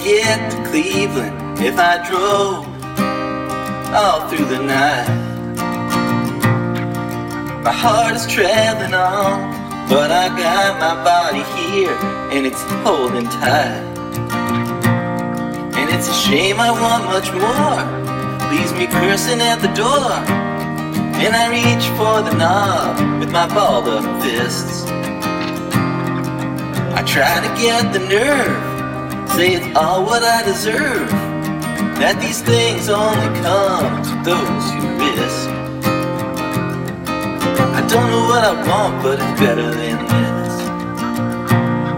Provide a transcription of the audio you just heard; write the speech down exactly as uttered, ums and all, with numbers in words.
get to Cleveland if I drove all through the night. My heart is traveling on, but I got my body here and it's holding tight. And it's a shame I want much more, leaves me cursing at the door. And I reach for the knob with my balled up fists. I try to get the nerve, say it's all what I deserve, that these things only come to those who risk. I don't know what I want, but it's better than this.